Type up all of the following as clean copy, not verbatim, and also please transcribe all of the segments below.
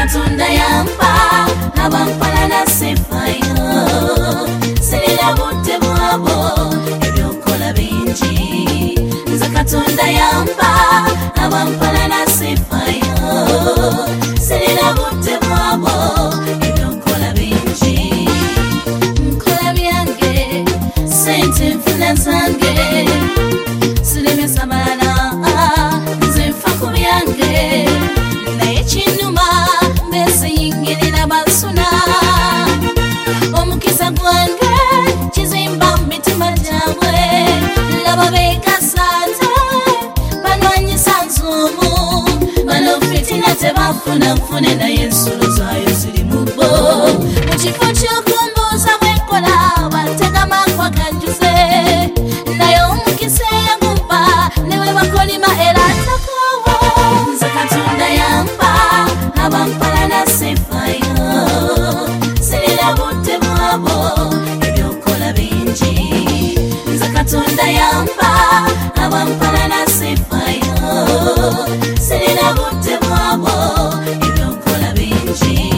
Katonda yampa abampala na sefayo sirina budde bwabo ebyokola bingi nze Katonda yampa abampala na sefayo sirina budde bwabo ebyokola bingi nkola byange sente nfuna zange sirimesa balala nze nfa ku byange naye kinuma mbese yingirira bansuna omukisa gwange kizimba mu mitima gyabwe laba beegasanze banwanyisa nzuumu bano fitina tebafuna nfune naye ensulo zaayo ziri mu bo mu kifo ky'okumbuuza bwenkola bantega makwa ganjuze naye omukisa eyagumpa newe bakolima era atakowo nze Katonda yampa abampala na sefayo sirina budde bwabo ebyokola bingi nze Katonda yampa abampala na sefayo sirina budde bwabo ebyokola bingi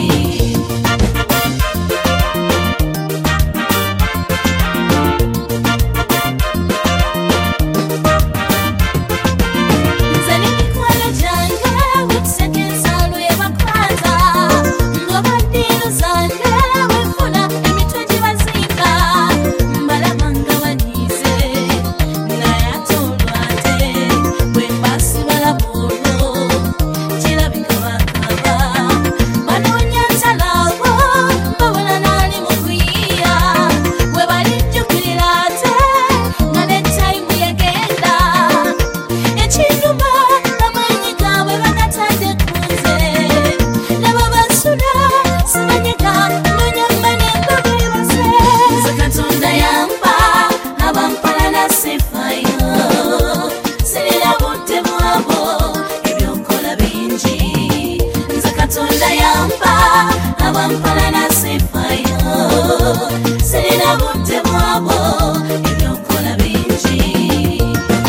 Katonda yampa abampala na sefayo sirina budde bwabo ebyokola bingi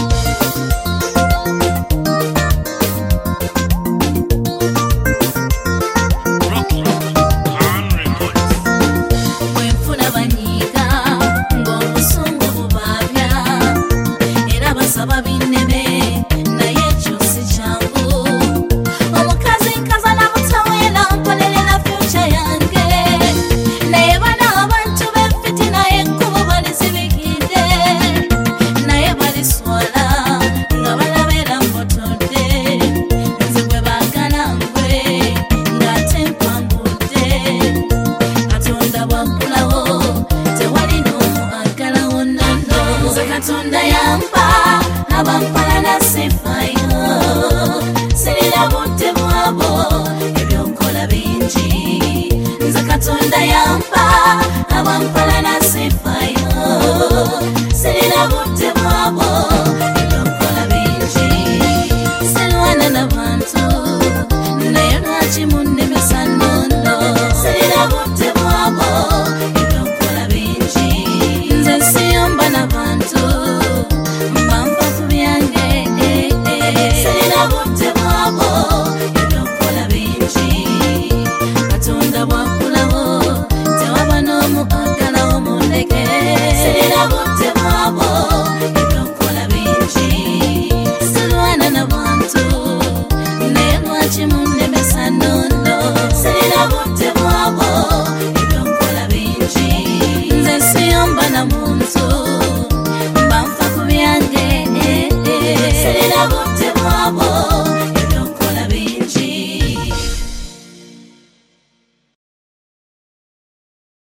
bwenfuna banyiga ng'obusungu bubaabya era basaba binneme naye ekyo si kyangu omukazi nkazana mpolelera future yange naye bano abantu b'efitina ekkubo balizibikidde naye baliswala nga balabera mbotodde nze bwe baagala ngwe ng'ate mpangudde Katonda bw'aggulawo tewali n'omu aggalawo nnono nze Katonda yampa abampala na sefayo sirina budde bwabo ebyokola bingi nze Katonda yampa abampala